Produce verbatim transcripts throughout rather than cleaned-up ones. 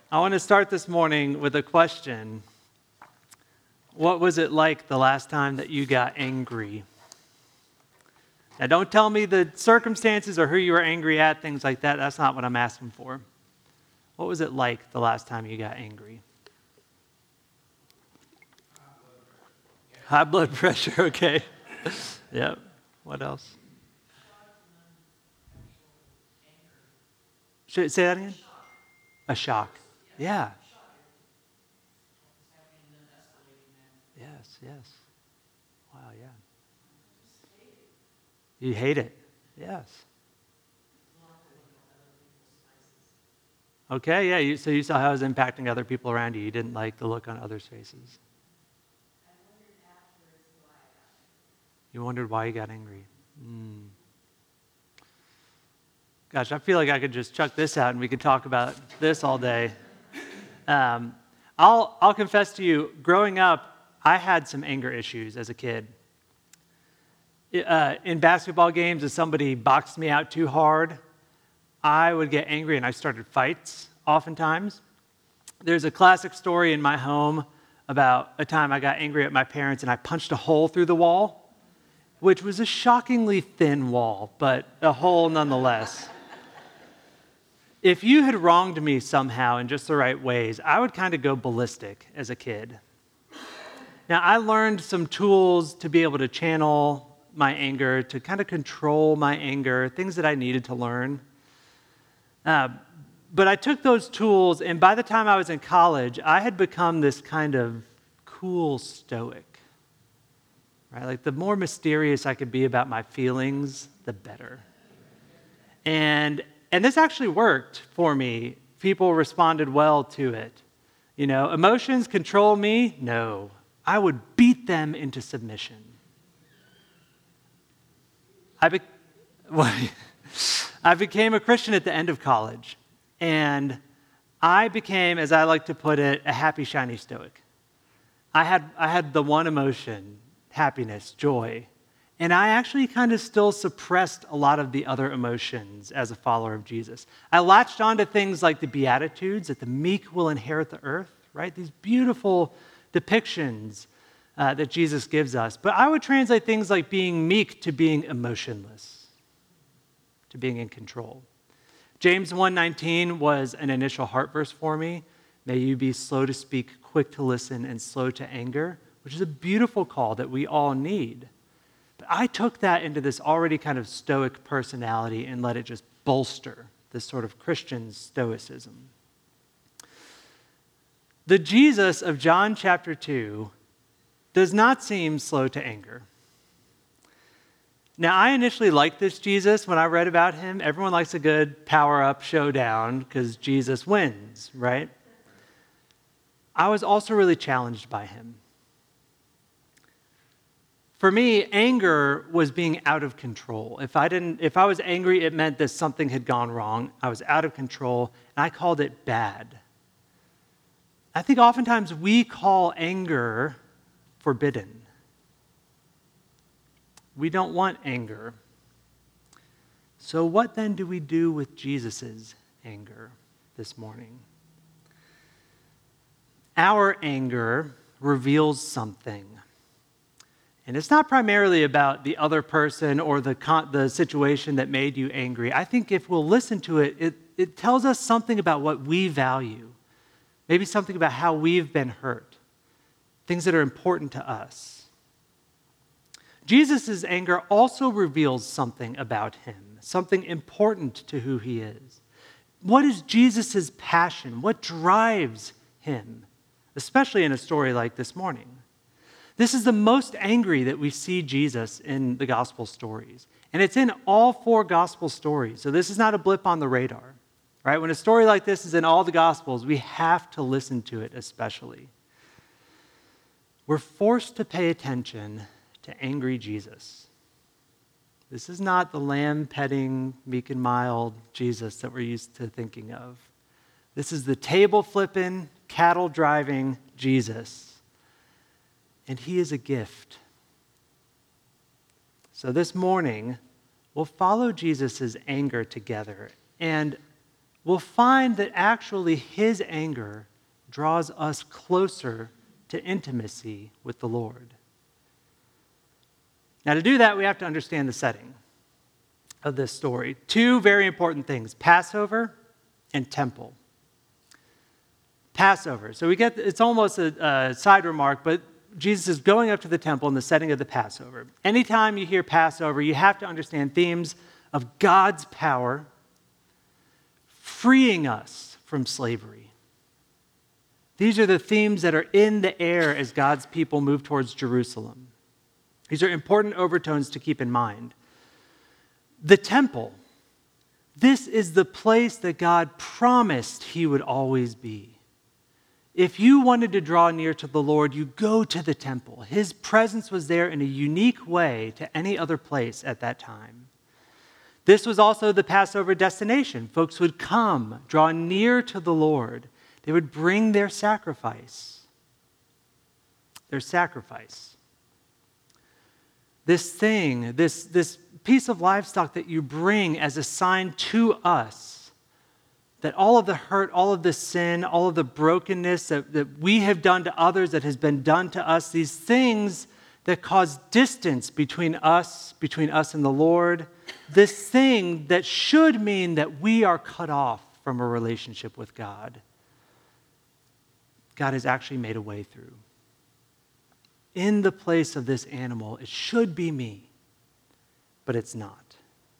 I want to start this morning with a question. What was it like the last time that you got angry? Now, don't tell me the circumstances or who you were angry at, things like that. That's not what I'm asking for. What was it like the last time you got angry? High blood pressure, okay. Yep. What else? Should I say that again? A shock. Yeah. Yes, yes. Wow, yeah. You hate it. Yes. Okay, yeah, you, so you saw how it was impacting other people around you. You didn't like the look on others' faces. You wondered why you got angry. Mm. Gosh, I feel like I could just chuck this out and we could talk about this all day. Um, I'll, I'll confess to you, growing up, I had some anger issues as a kid. Uh, in basketball games, if somebody boxed me out too hard, I would get angry and I started fights oftentimes. There's a classic story in my home about a time I got angry at my parents and I punched a hole through the wall, which was a shockingly thin wall, but a hole nonetheless. If you had wronged me somehow in just the right ways, I would kind of go ballistic as a kid. Now, I learned some tools to be able to channel my anger, to kind of control my anger, things that I needed to learn. Uh, but I took those tools, and by the time I was in college, I had become this kind of cool stoic. Right? Like the more mysterious I could be about my feelings, the better. And and this actually worked for me. People responded well to it. You know, emotions control me? No. I would beat them into submission. I, be- I became a Christian at the end of college, and I became, as I like to put it, a happy, shiny stoic. I had, I had the one emotion, happiness, joy, and I actually kind of still suppressed a lot of the other emotions as a follower of Jesus. I latched onto things like the Beatitudes, that the meek will inherit the earth, right? These beautiful depictions uh, that Jesus gives us. But I would translate things like being meek to being emotionless, to being in control. James one nineteen was an initial heart verse for me. May you be slow to speak, quick to listen, and slow to anger, which is a beautiful call that we all need. But I took that into this already kind of stoic personality and let it just bolster this sort of Christian stoicism. The Jesus of John chapter two does not seem slow to anger. Now, I initially liked this Jesus when I read about him. Everyone likes a good power-up showdown because Jesus wins, right? I was also really challenged by him. For me, anger was being out of control. If I didn't, if I was angry, it meant that something had gone wrong. I was out of control, and I called it bad. I think oftentimes we call anger forbidden. We don't want anger. So what then do we do with Jesus' anger this morning? Our anger reveals something. And it's not primarily about the other person or the, con- the situation that made you angry. I think if we'll listen to it, it, it tells us something about what we value. Maybe something about how we've been hurt. Things that are important to us. Jesus' anger also reveals something about him, something important to who he is. What is Jesus' passion? What drives him? Especially in a story like this morning. This is the most angry that we see Jesus in the gospel stories. And it's in all four gospel stories. So this is not a blip on the radar. Right? When a story like this is in all the gospels, we have to listen to it especially. We're forced to pay attention to angry Jesus. This is not the lamb-petting, meek and mild Jesus that we're used to thinking of. This is the table-flipping, cattle-driving Jesus. And he is a gift. So this morning, we'll follow Jesus' anger together, and we'll find that actually his anger draws us closer to intimacy with the Lord. Now, to do that, we have to understand the setting of this story. Two very important things, Passover and temple. Passover. So we get, it's almost a, a side remark, but Jesus is going up to the temple in the setting of the Passover. Anytime you hear Passover, you have to understand themes of God's power freeing us from slavery. These are the themes that are in the air as God's people move towards Jerusalem. These are important overtones to keep in mind. The temple. This is the place that God promised he would always be. If you wanted to draw near to the Lord, you go to the temple. His presence was there in a unique way to any other place at that time. This was also the Passover destination. Folks would come, draw near to the Lord. They would bring their sacrifice. Their sacrifice. This thing, this, this piece of livestock that you bring as a sign to us, that all of the hurt, all of the sin, all of the brokenness that, that we have done to others, that has been done to us, these things that cause distance between us, between us and the Lord, this thing that should mean that we are cut off from a relationship with God, God has actually made a way through. In the place of this animal, it should be me, but it's not.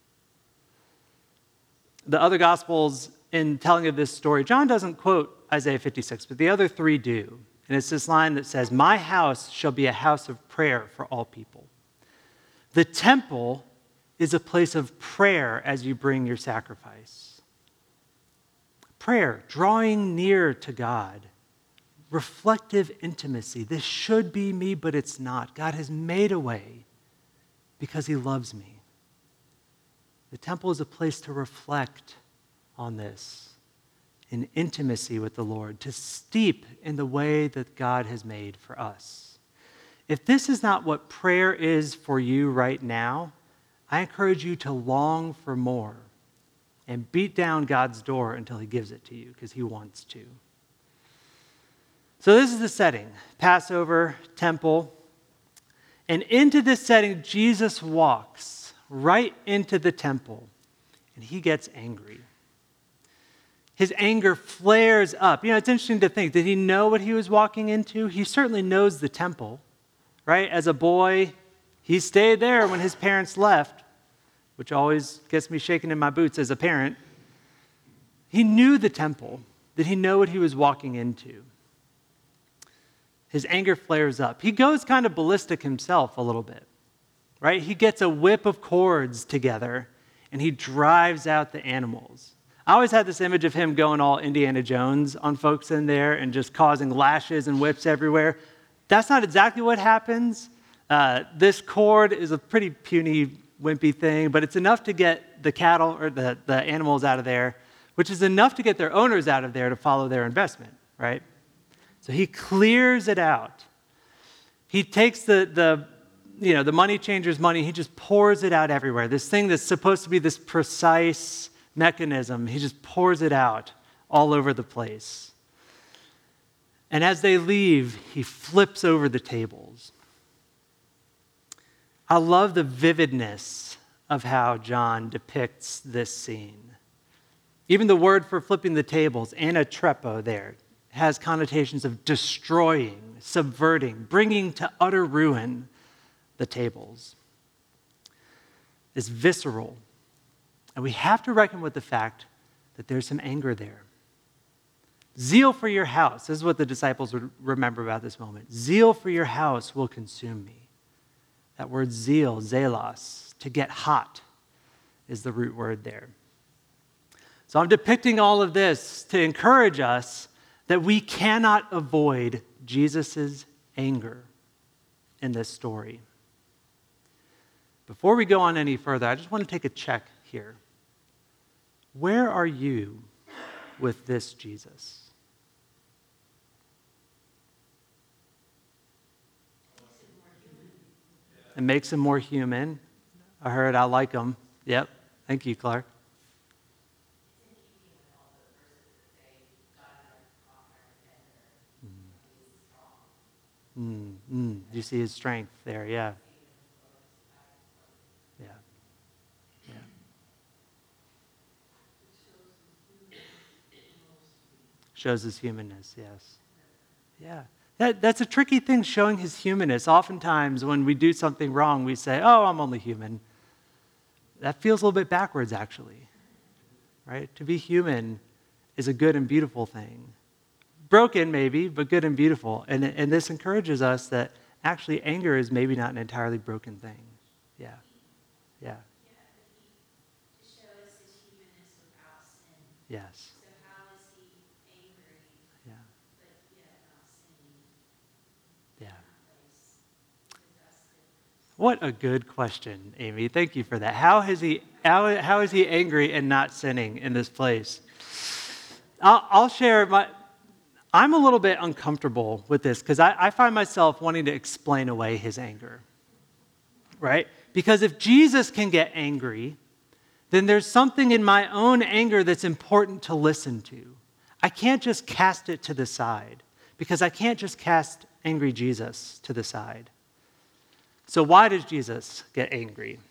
The other Gospels, in telling of this story, John doesn't quote Isaiah fifty-six, but the other three do. And it's this line that says, "My house shall be a house of prayer for all people." The temple is a place of prayer as you bring your sacrifice. Prayer, drawing near to God, reflective intimacy. This should be me, but it's not. God has made a way because he loves me. The temple is a place to reflect on this in intimacy with the Lord, to steep in the way that God has made for us. If this is not what prayer is for you right now, I encourage you to long for more and beat down God's door until he gives it to you, because he wants to. So this is the setting, Passover, temple. And into this setting, Jesus walks right into the temple, and he gets angry. His anger flares up. You know, it's interesting to think, did he know what he was walking into? He certainly knows the temple, right? As a boy, he stayed there when his parents left, which always gets me shaking in my boots as a parent. He knew the temple. Did he know what he was walking into? His anger flares up. He goes kind of ballistic himself a little bit, right? He gets a whip of cords together, and he drives out the animals. I always had this image of him going all Indiana Jones on folks in there and just causing lashes and whips everywhere. That's not exactly what happens. Uh, this cord is a pretty puny, wimpy thing, but it's enough to get the cattle or the, the animals out of there, which is enough to get their owners out of there to follow their investment, right? So he clears it out. He takes the, the, you know, the money changer's money, he just pours it out everywhere. This thing that's supposed to be this precise mechanism, he just pours it out all over the place. And as they leave, he flips over the tables. I love the vividness of how John depicts this scene. Even the word for flipping the tables, anatrepo there, has connotations of destroying, subverting, bringing to utter ruin the tables. It's visceral. And we have to reckon with the fact that there's some anger there. Zeal for your house, this is what the disciples would remember about this moment. Zeal for your house will consume me. That word zeal, zelos, to get hot, is the root word there. So I'm depicting all of this to encourage us that we cannot avoid Jesus' anger in this story. Before we go on any further, I just want to take a check here. Where are you with this Jesus? It makes him more human. I heard I like him. Yep. Thank you, Clark. Mm, mm. You see his strength there, yeah. Yeah. Yeah. Shows his humanness, yes. Yeah. That, that's a tricky thing, showing his humanness. Oftentimes when we do something wrong, we say, oh, I'm only human. That feels a little bit backwards, actually. Right? To be human is a good and beautiful thing. Broken, maybe, but good and beautiful. And, and this encourages us that actually anger is maybe not an entirely broken thing. Yeah. Yeah. Yes. Yeah. Yeah. What a good question, Amy. Thank you for that. How is he, how, how is he angry and not sinning in this place? I'll, I'll share my, I'm a little bit uncomfortable with this because I, I find myself wanting to explain away his anger, right? Because if Jesus can get angry, then there's something in my own anger that's important to listen to. I can't just cast it to the side because I can't just cast angry Jesus to the side. So why does Jesus get angry?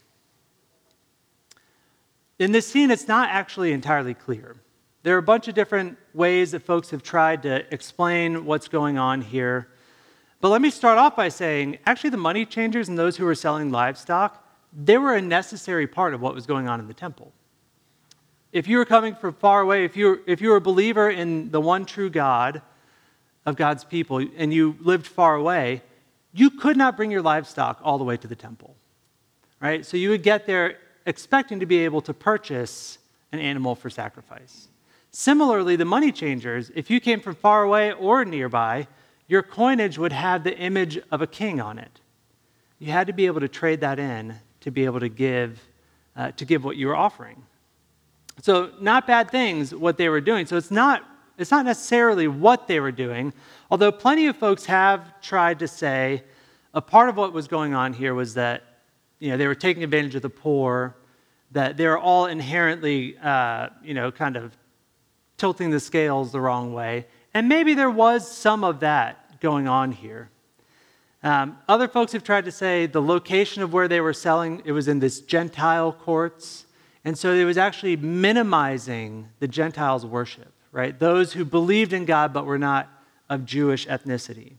In this scene, it's not actually entirely clear. There are a bunch of different ways that folks have tried to explain what's going on here. But let me start off by saying, actually, the money changers and those who were selling livestock, they were a necessary part of what was going on in the temple. If you were coming from far away, if you were, if you were a believer in the one true God of God's people, and you lived far away, you could not bring your livestock all the way to the temple, right? So you would get there expecting to be able to purchase an animal for sacrifice. Similarly, the money changers, if you came from far away or nearby, your coinage would have the image of a king on it. You had to be able to trade that in to be able to give, uh, to give what you were offering. So not bad things, what they were doing. So it's not, it's not necessarily what they were doing, although plenty of folks have tried to say a part of what was going on here was that, you know, they were taking advantage of the poor, that they were all inherently, uh, you know, kind of tilting the scales the wrong way. And maybe there was some of that going on here. Um, other folks have tried to say the location of where they were selling, it was in this Gentile courts. And so it was actually minimizing the Gentiles' worship, right? Those who believed in God but were not of Jewish ethnicity.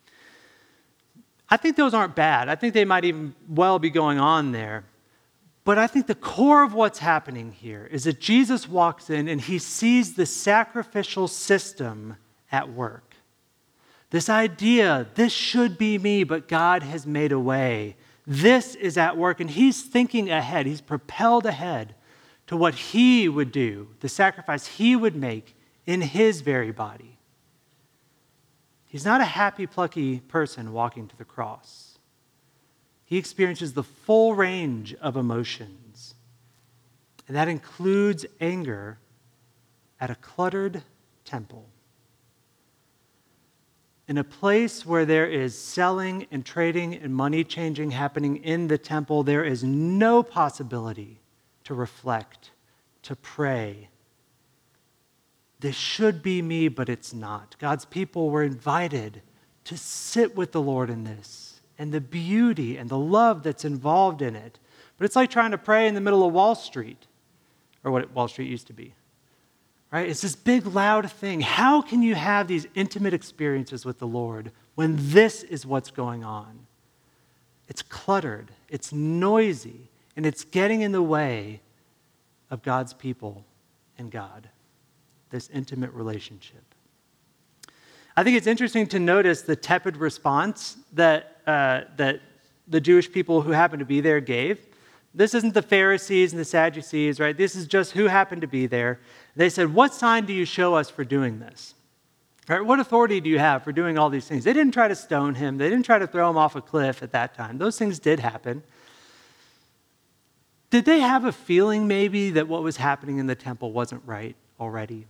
I think those aren't bad. I think they might even well be going on there. But I think the core of what's happening here is that Jesus walks in and he sees the sacrificial system at work. This idea, this should be me, but God has made a way. This is at work, and he's thinking ahead. He's propelled ahead to what he would do, the sacrifice he would make in his very body. He's not a happy, plucky person walking to the cross. He experiences the full range of emotions, and that includes anger at a cluttered temple. In a place where there is selling and trading and money changing happening in the temple, there is no possibility to reflect, to pray. This should be me, but it's not. God's people were invited to sit with the Lord in this, and the beauty and the love that's involved in it. But it's like trying to pray in the middle of Wall Street, or what Wall Street used to be, right? It's this big, loud thing. How can you have these intimate experiences with the Lord when this is what's going on? It's cluttered, it's noisy, and it's getting in the way of God's people and God, this intimate relationship. I think it's interesting to notice the tepid response that uh, that the Jewish people who happened to be there gave. This isn't the Pharisees and the Sadducees, right? This is just who happened to be there. They said, "What sign do you show us for doing this? Right? What authority do you have for doing all these things?" They didn't try to stone him. They didn't try to throw him off a cliff at that time. Those things did happen. Did they have a feeling maybe that what was happening in the temple wasn't right already?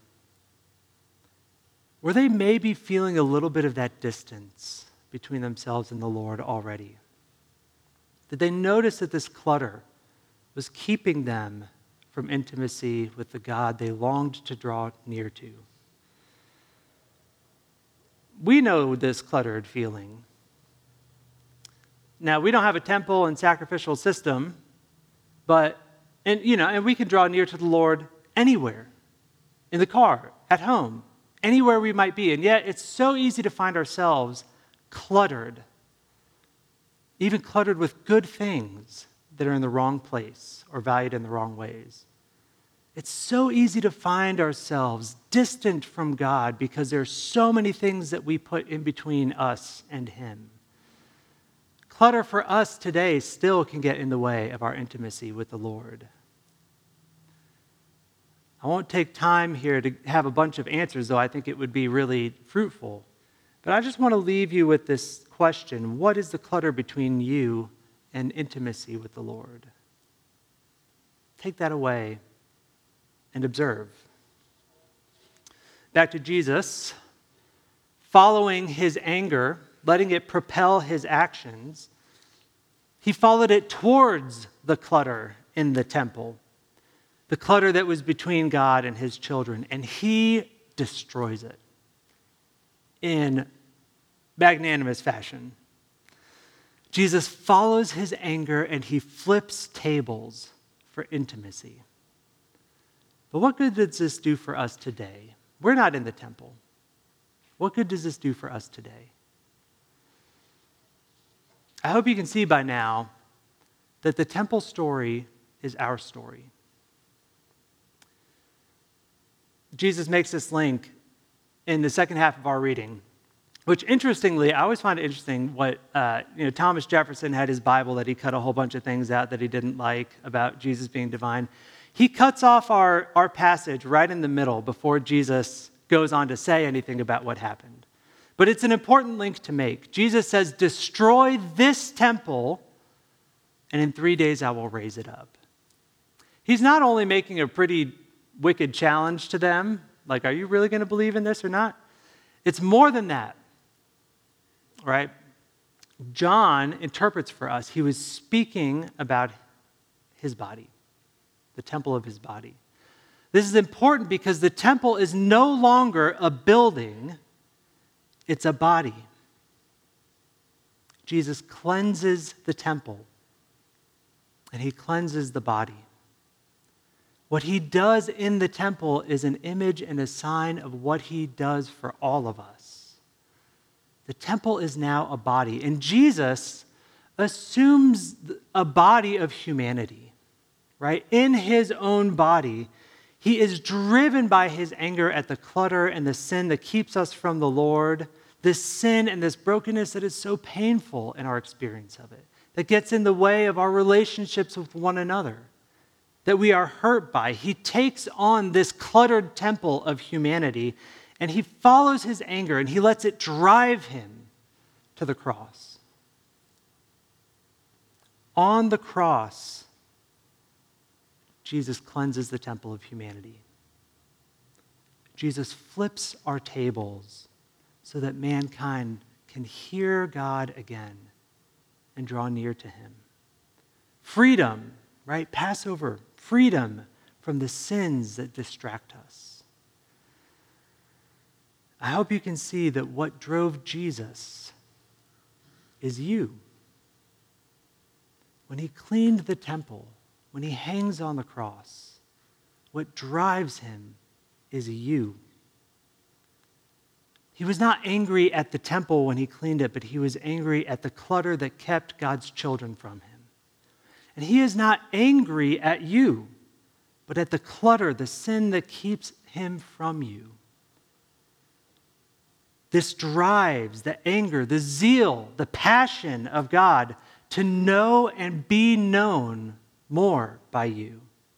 Were they maybe feeling a little bit of that distance between themselves and the Lord already? Did they notice that this clutter was keeping them from intimacy with the God they longed to draw near to? We know this cluttered feeling. Now, we don't have a temple and sacrificial system, but, and you know, and we can draw near to the Lord anywhere, in the car, at home, anywhere we might be. And yet, it's so easy to find ourselves cluttered, even cluttered with good things that are in the wrong place or valued in the wrong ways. It's so easy to find ourselves distant from God because there are so many things that we put in between us and Him. Clutter for us today still can get in the way of our intimacy with the Lord. I won't take time here to have a bunch of answers, though I think it would be really fruitful. But I just want to leave you with this question: what is the clutter between you and intimacy with the Lord? Take that away and observe. Back to Jesus, following his anger, letting it propel his actions, he followed it towards the clutter in the temple, the clutter that was between God and his children, and he destroys it in magnanimous fashion. Jesus follows his anger and he flips tables for intimacy. But what good does this do for us today? We're not in the temple. What good does this do for us today? I hope you can see by now that the temple story is our story. Jesus makes this link in the second half of our reading, which interestingly, I always find it interesting what, uh, you know, Thomas Jefferson had his Bible that he cut a whole bunch of things out that he didn't like about Jesus being divine. He cuts off our, our passage right in the middle before Jesus goes on to say anything about what happened. But it's an important link to make. Jesus says, destroy this temple, and in three days I will raise it up. He's not only making a pretty wicked challenge to them, like, are you really going to believe in this or not? It's more than that, right? John interprets for us, he was speaking about his body, the temple of his body. This is important because the temple is no longer a building, it's a body. Jesus cleanses the temple, and he cleanses the body. What he does in the temple is an image and a sign of what he does for all of us. The temple is now a body, and Jesus assumes a body of humanity, right? In his own body, he is driven by his anger at the clutter and the sin that keeps us from the Lord, this sin and this brokenness that is so painful in our experience of it, that gets in the way of our relationships with one another, that we are hurt by. He takes on this cluttered temple of humanity, and he follows his anger, and he lets it drive him to the cross. On the cross, Jesus cleanses the temple of humanity. Jesus flips our tables so that mankind can hear God again and draw near to him. Freedom, right? Passover, freedom from the sins that distract us. I hope you can see that what drove Jesus is you. When he cleaned the temple, when he hangs on the cross, what drives him is you. He was not angry at the temple when he cleaned it, but he was angry at the clutter that kept God's children from him. And he is not angry at you, but at the clutter, the sin that keeps him from you. This drives the anger, the zeal, the passion of God to know and be known more by you.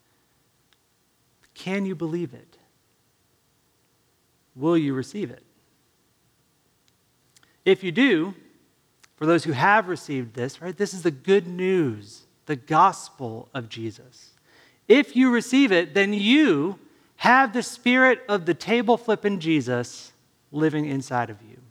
Can you believe it? Will you receive it? If you do, for those who have received this, right, this is the good news, the gospel of Jesus. If you receive it, then you have the spirit of the table flipping Jesus living inside of you.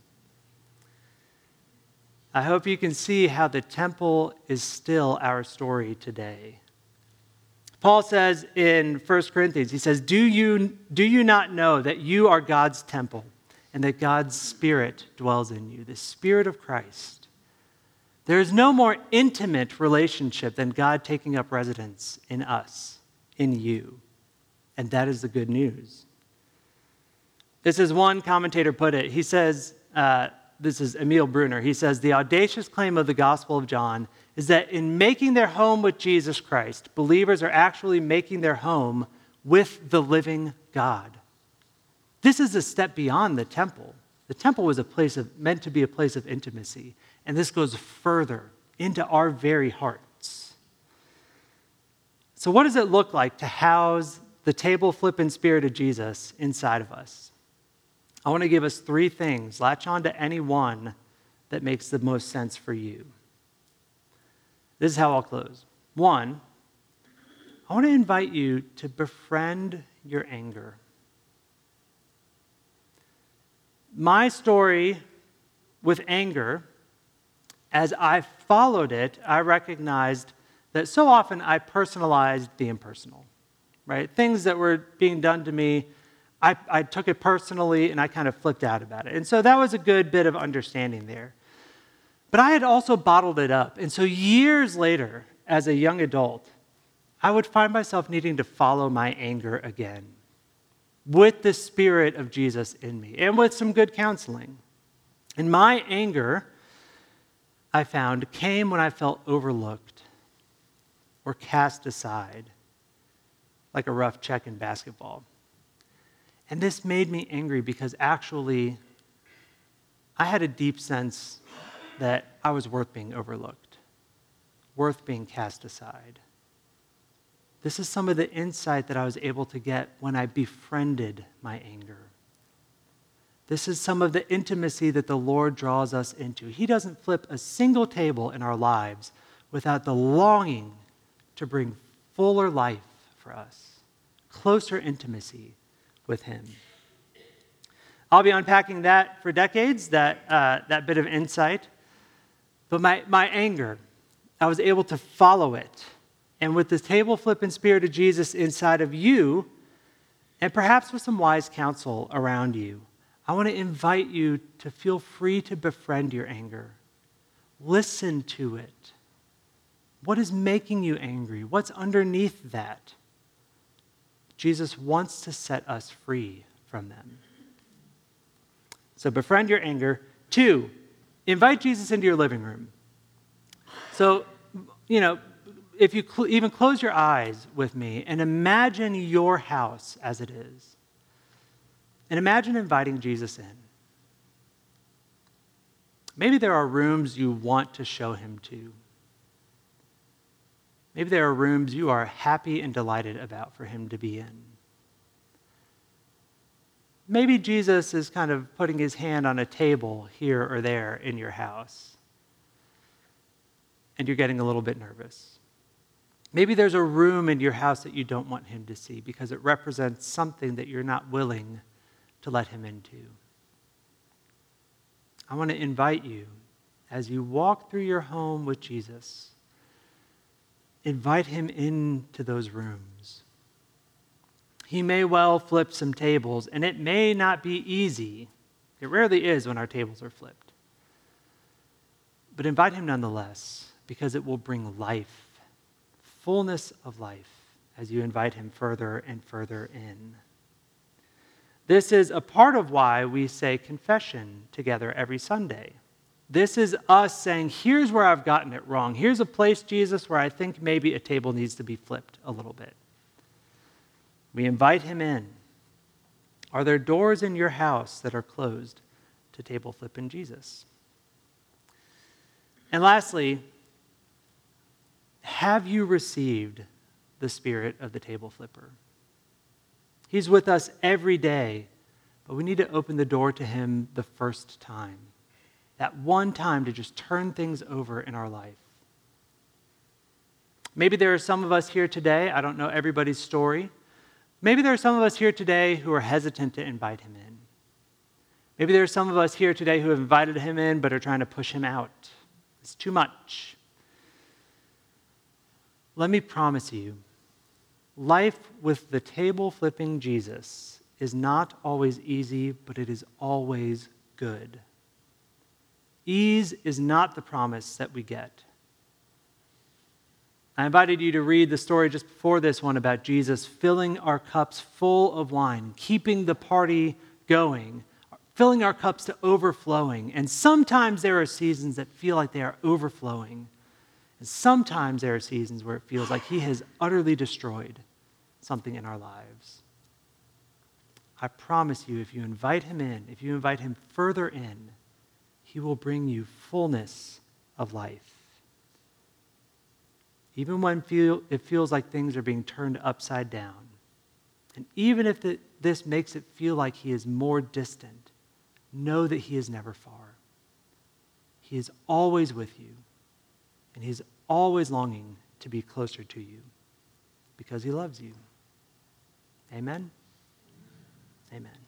I hope you can see how the temple is still our story today. Paul says in First Corinthians, he says, do you, do you not know that you are God's temple and that God's Spirit dwells in you, the Spirit of Christ? There is no more intimate relationship than God taking up residence in us, in you. And that is the good news. This is one commentator put it. He says, uh, this is Emil Brunner. He says, the audacious claim of the Gospel of John is that in making their home with Jesus Christ, believers are actually making their home with the living God. This is a step beyond the temple. The temple was a place of, meant to be a place of intimacy, and this goes further into our very hearts. So what does it look like to house the table flipping spirit of Jesus inside of us? I want to give us three things. Latch on to any one that makes the most sense for you. This is how I'll close. One, I want to invite you to befriend your anger. My story with anger, as I followed it, I recognized that so often I personalized the impersonal, right? Things that were being done to me, I, I took it personally and I kind of flipped out about it. And so that was a good bit of understanding there. But I had also bottled it up. And so years later, as a young adult, I would find myself needing to follow my anger again with the Spirit of Jesus in me and with some good counseling. And my anger, I found, came when I felt overlooked or cast aside, like a rough check in basketball. And this made me angry because actually I had a deep sense that I was worth being overlooked, worth being cast aside. This is some of the insight that I was able to get when I befriended my anger. This is some of the intimacy that the Lord draws us into. He doesn't flip a single table in our lives without the longing to bring fuller life for us, closer intimacy with him. I'll be unpacking that for decades, that, uh, that bit of insight. But my, my anger, I was able to follow it. And with the table flipping spirit of Jesus inside of you, and perhaps with some wise counsel around you, I want to invite you to feel free to befriend your anger. Listen to it. What is making you angry? What's underneath that? Jesus wants to set us free from them. So befriend your anger. Two, invite Jesus into your living room. So, you know, if you cl- even close your eyes with me and imagine your house as it is, and imagine inviting Jesus in. Maybe there are rooms you want to show him to. Maybe there are rooms you are happy and delighted about for him to be in. Maybe Jesus is kind of putting his hand on a table here or there in your house, and you're getting a little bit nervous. Maybe there's a room in your house that you don't want him to see because it represents something that you're not willing to let him into. I want to invite you, as you walk through your home with Jesus, invite him into those rooms. He may well flip some tables, and it may not be easy. It rarely is when our tables are flipped. But invite him nonetheless, because it will bring life. Fullness of life as you invite him further and further in. This is a part of why we say confession together every Sunday. This is us saying, here's where I've gotten it wrong. Here's a place, Jesus, where I think maybe a table needs to be flipped a little bit. We invite him in. Are there doors in your house that are closed to table flipping Jesus? And lastly, have you received the spirit of the table flipper? He's with us every day, but we need to open the door to him the first time. That one time to just turn things over in our life. Maybe there are some of us here today, I don't know everybody's story. Maybe there are some of us here today who are hesitant to invite him in. Maybe there are some of us here today who have invited him in but are trying to push him out. It's too much. Let me promise you, life with the table flipping Jesus is not always easy, but it is always good. Ease is not the promise that we get. I invited you to read the story just before this one about Jesus filling our cups full of wine, keeping the party going, filling our cups to overflowing. And sometimes there are seasons that feel like they are overflowing. And sometimes there are seasons where it feels like he has utterly destroyed something in our lives. I promise you, if you invite him in, if you invite him further in, he will bring you fullness of life. Even when feel, it feels like things are being turned upside down. And even if the, this makes it feel like he is more distant, know that he is never far. He is always with you, and he is always longing to be closer to you because he loves you. Amen? Amen.